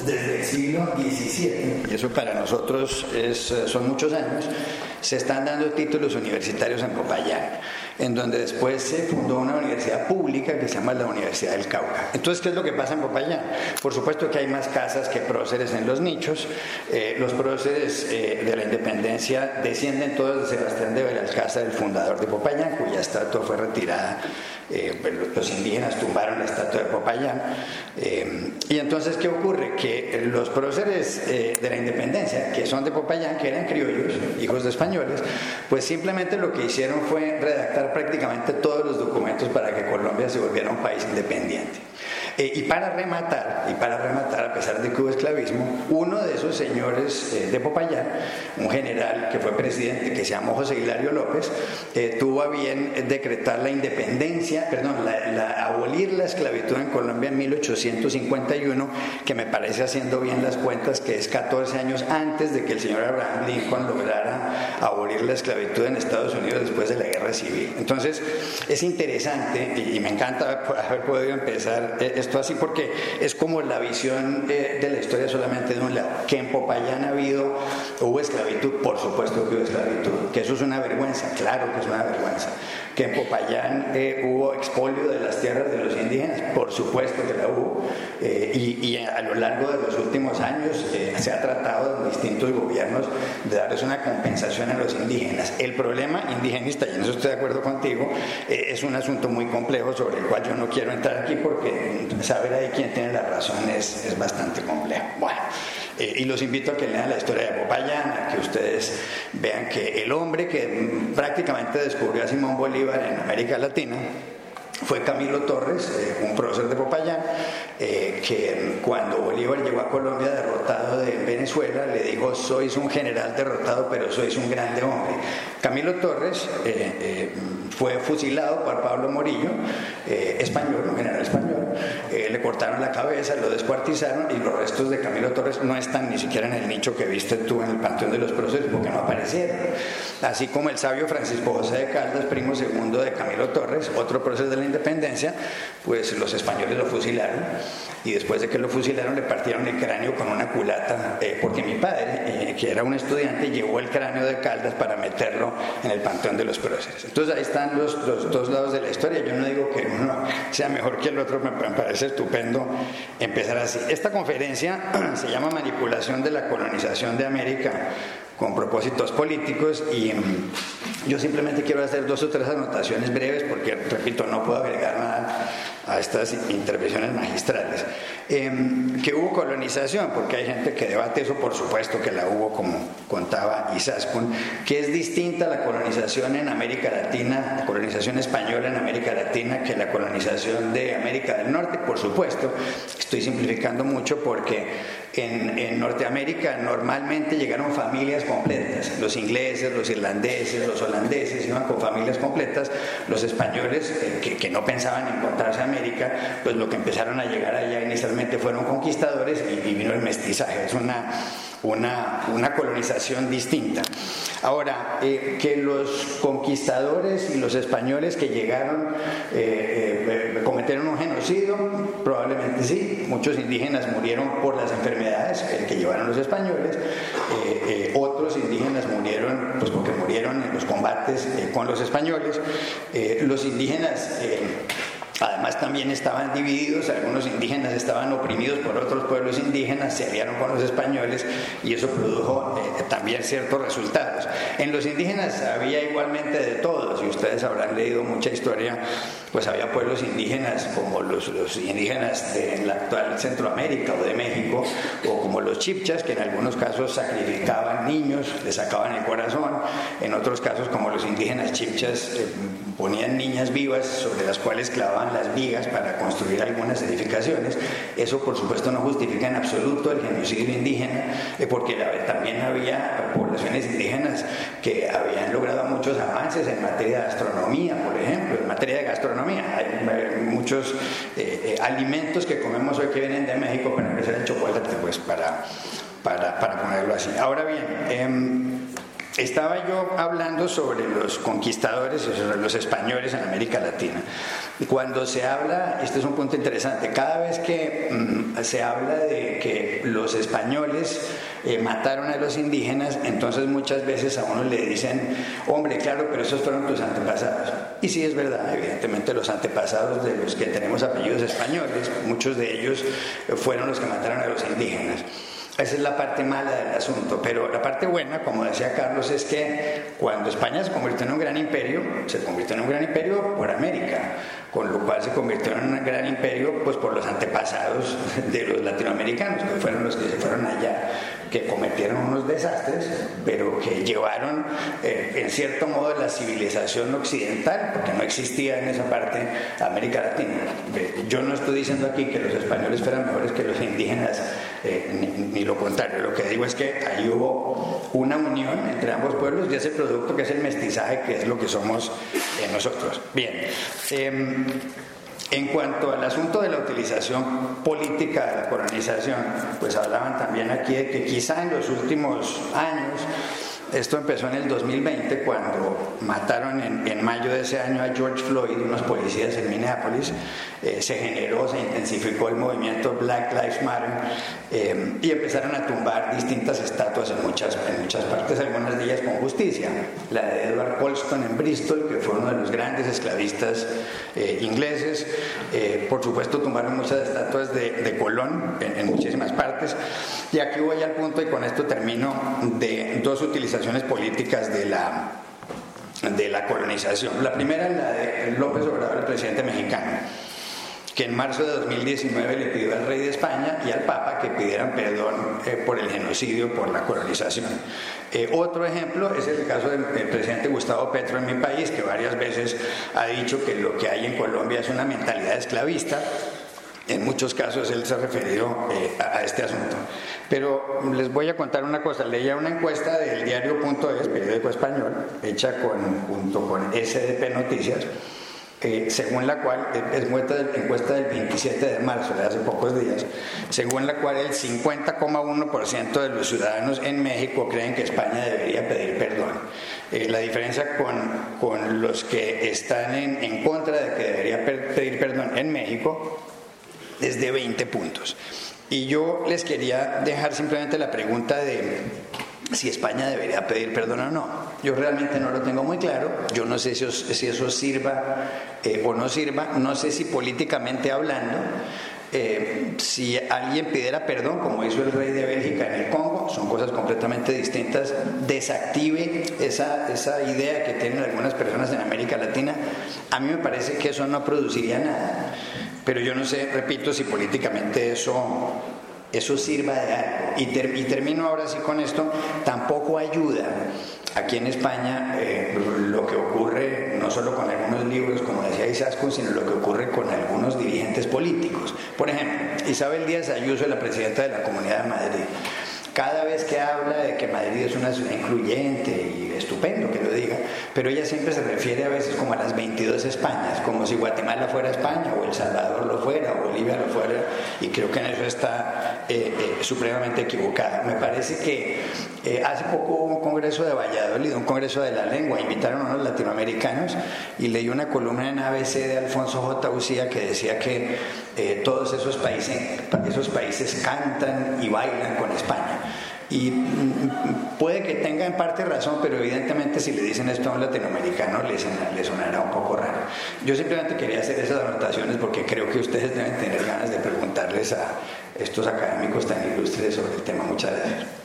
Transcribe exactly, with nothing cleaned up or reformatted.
desde el siglo diecisiete, y eso para nosotros es, son muchos años, se están dando títulos universitarios en Popayán, en donde después se fundó una universidad pública que se llama la Universidad del Cauca. Entonces, ¿qué es lo que pasa en Popayán? Por supuesto que hay más casas que próceres en los nichos. Eh, los próceres eh, de la independencia descienden todos de Sebastián de Belalcázar, el fundador de Popayán, cuya estatua fue retirada. Eh, los indígenas tumbaron la estatua de Popayán. Eh, y entonces, ¿qué ocurre? Que los próceres eh, de la independencia, que son de Popayán, que eran criollos, hijos de españoles, pues simplemente lo que hicieron fue redactar prácticamente todos los documentos para que Colombia se volviera un país independiente. Eh, y para rematar, y para rematar, a pesar de que hubo esclavismo, uno de esos señores eh, de Popayán, un general que fue presidente, que se llamó José Hilario López, eh, tuvo a bien decretar la independencia, perdón, la, la, abolir la esclavitud en Colombia en mil ochocientos cincuenta y uno, que me parece, haciendo bien las cuentas, que es catorce años antes de que el señor Abraham Lincoln lograra abolir la esclavitud en Estados Unidos después de la Guerra Civil. Entonces, es interesante, y, y me encanta haber podido empezar eh, esto así, porque es como la visión eh, de la historia solamente de un lado. Que en Popayán ha habido, hubo esclavitud, por supuesto que hubo esclavitud, que eso es una vergüenza, claro que es una vergüenza. Que en Popayán eh, hubo expolio de las tierras de los indígenas, por supuesto que la hubo, eh, y, y a lo largo de los últimos años eh, se ha tratado en distintos gobiernos de darles una compensación a los indígenas. El problema indigenista, y en eso estoy de acuerdo contigo, eh, es un asunto muy complejo sobre el cual yo no quiero entrar aquí, porque saber ahí quién tiene la razón es, es bastante complejo. Bueno, eh, y los invito a que lean la historia de Popayán, a que ustedes vean que el hombre que prácticamente descubrió a Simón Bolívar en América Latina fue Camilo Torres, eh, un prócer de Popayán, eh, que cuando Bolívar llegó a Colombia derrotado de Venezuela, le dijo: sois un general derrotado, pero sois un grande hombre. Camilo Torres eh, eh, fue fusilado por Pablo Morillo, eh, español, un general español, eh, le cortaron la cabeza, lo descuartizaron, y los restos de Camilo Torres no están ni siquiera en el nicho que viste tú en el Panteón de los Próceres, porque no aparecieron. Así como el sabio Francisco José de Caldas, primo segundo de Camilo Torres, otro prócer de la independencia, pues los españoles lo fusilaron, y después de que lo fusilaron le partieron el cráneo con una culata, eh, porque mi padre, eh, que era un estudiante, llevó el cráneo de Caldas para meterlo en el Panteón de los Próceres. Entonces ahí están los, los dos lados de la historia. Yo no digo que uno sea mejor que el otro, me parece estupendo empezar así. Esta conferencia se llama Manipulación de la colonización de América con propósitos políticos, y yo simplemente quiero hacer dos o tres anotaciones breves, porque, repito, no puedo agregar nada a estas intervenciones magistrales. Eh, que hubo colonización, porque hay gente que debate eso, por supuesto que la hubo, como contaba Izaskun, que es distinta la colonización en América Latina, la colonización española en América Latina, que la colonización de América del Norte, por supuesto. Estoy simplificando mucho, porque en, en Norteamérica normalmente llegaron familias completas, los ingleses, los irlandeses, los holandeses iban con familias completas. Los españoles, eh, que, que no pensaban encontrarse a América, pues lo que empezaron a llegar allá inicialmente fueron conquistadores, y, y vino el mestizaje. Es una, una, una colonización distinta. Ahora, eh, que los conquistadores y los españoles que llegaron eh, eh, cometieron un genocidio, probablemente sí. Muchos indígenas murieron por las enfermedades que, que llevaron los españoles. Eh, eh, otros indígenas murieron pues porque murieron en los combates eh, con los españoles. Eh, los indígenas eh, además también estaban divididos, algunos indígenas estaban oprimidos por otros pueblos indígenas, se aliaron con los españoles, y eso produjo eh, también ciertos resultados. En los indígenas había igualmente de todo. Si ustedes habrán leído mucha historia, pues había pueblos indígenas como los, los indígenas de la actual Centroamérica o de México, o como los chipchas, que en algunos casos sacrificaban niños, les sacaban el corazón. En otros casos, como los indígenas chipchas, eh, ponían niñas vivas sobre las cuales clavaban las vigas para construir algunas edificaciones. Eso, por supuesto, no justifica en absoluto el genocidio indígena, eh, porque la, también había poblaciones indígenas que habían logrado muchos avances en materia de astronomía, por ejemplo, en materia de gastronomía. Hay, hay muchos eh, eh, alimentos que comemos hoy que vienen de México, para empezar el chocolate, pues para, para, para ponerlo así. Ahora bien, eh, estaba yo hablando sobre los conquistadores, sobre los españoles en América Latina. Cuando se habla, este es un punto interesante, cada vez que mm, se habla de que los españoles eh, mataron a los indígenas, entonces muchas veces a uno le dicen, hombre, claro, pero esos fueron tus antepasados. Y sí es verdad, evidentemente los antepasados de los que tenemos apellidos españoles, muchos de ellos fueron los que mataron a los indígenas. Esa es la parte mala del asunto, pero la parte buena, como decía Carlos, es que cuando España se convirtió en un gran imperio, se convirtió en un gran imperio por América, con lo cual se convirtió en un gran imperio pues por los antepasados de los latinoamericanos, que fueron los que se fueron allá, que cometieron unos desastres, pero que llevaron eh, en cierto modo la civilización occidental, porque no existía en esa parte América Latina. Yo no estoy diciendo aquí que los españoles fueran mejores que los indígenas, eh, ni, ni lo contrario, lo que digo es que ahí hubo una unión entre ambos pueblos y ese producto que es el mestizaje, que es lo que somos eh, nosotros. Bien, eh, en cuanto al asunto de la utilización política de la colonización, pues hablaban también aquí de que quizá en los últimos años, esto empezó en el dos mil veinte cuando mataron en, en mayo de ese año a George Floyd, unos policías en Minneapolis, eh, se generó, se intensificó el movimiento Black Lives Matter eh, y empezaron a tumbar distintas estatuas en muchas, en muchas partes, algunas de ellas con justicia. La de Edward Colston en Bristol, que fue uno de los grandes esclavistas eh, ingleses, eh, por supuesto tumbaron muchas estatuas de, de Colón en, en muchísimas partes, y aquí voy al punto y con esto termino, de dos utilizaciones políticas de la, de la colonización. La primera es la de López Obrador, el presidente mexicano, que en marzo de dos mil diecinueve le pidió al rey de España y al Papa que pidieran perdón eh, por el genocidio, por la colonización. Eh, otro ejemplo es el caso del, del presidente Gustavo Petro en mi país, que varias veces ha dicho que lo que hay en Colombia es una mentalidad esclavista. En muchos casos él se ha referido eh, a, a este asunto. Pero les voy a contar una cosa. Leía una encuesta del diario punto es, periódico español, hecha con, junto con S D P Noticias, eh, según la cual, es encuesta, encuesta del veintisiete de marzo, de hace pocos días, según la cual el cincuenta coma uno por ciento de los ciudadanos en México creen que España debería pedir perdón. Eh, la diferencia con, con los que están en, en contra de que debería per, pedir perdón en México es de veinte puntos. Y yo les quería dejar simplemente la pregunta de si España debería pedir perdón o no. Yo realmente no lo tengo muy claro. Yo no sé si, si eso sirva eh, o no sirva. No sé si políticamente hablando, eh, si alguien pidiera perdón, como hizo el rey de Bélgica en el Congo, son cosas completamente distintas, desactive esa, esa idea que tienen algunas personas en América Latina. A mí me parece que eso no produciría nada. Pero yo no sé, repito, si políticamente eso, eso sirva de algo. Y, ter, y termino ahora sí con esto. Tampoco ayuda aquí en España eh, lo que ocurre no solo con algunos libros, como decía Izaskun, sino lo que ocurre con algunos dirigentes políticos. Por ejemplo, Isabel Díaz Ayuso, la presidenta de la Comunidad de Madrid, cada vez que habla de que Madrid es una ciudad incluyente y estupendo que lo diga, pero ella siempre se refiere a veces como a las veintidós Españas, como si Guatemala fuera España, o El Salvador lo fuera, o Bolivia lo fuera, y creo que en eso está eh, eh, supremamente equivocada. Me parece que eh, hace poco hubo un congreso de Valladolid, un congreso de la lengua, invitaron a unos latinoamericanos, y leí una columna en A B C de Alfonso J. Ucía que decía que eh, todos esos países, esos países cantan y bailan con España. Y puede que tenga en parte razón, pero evidentemente si le dicen esto a un latinoamericano les, les sonará un poco raro. Yo simplemente quería hacer esas anotaciones porque creo que ustedes deben tener ganas de preguntarles a estos académicos tan ilustres sobre el tema. Muchas gracias.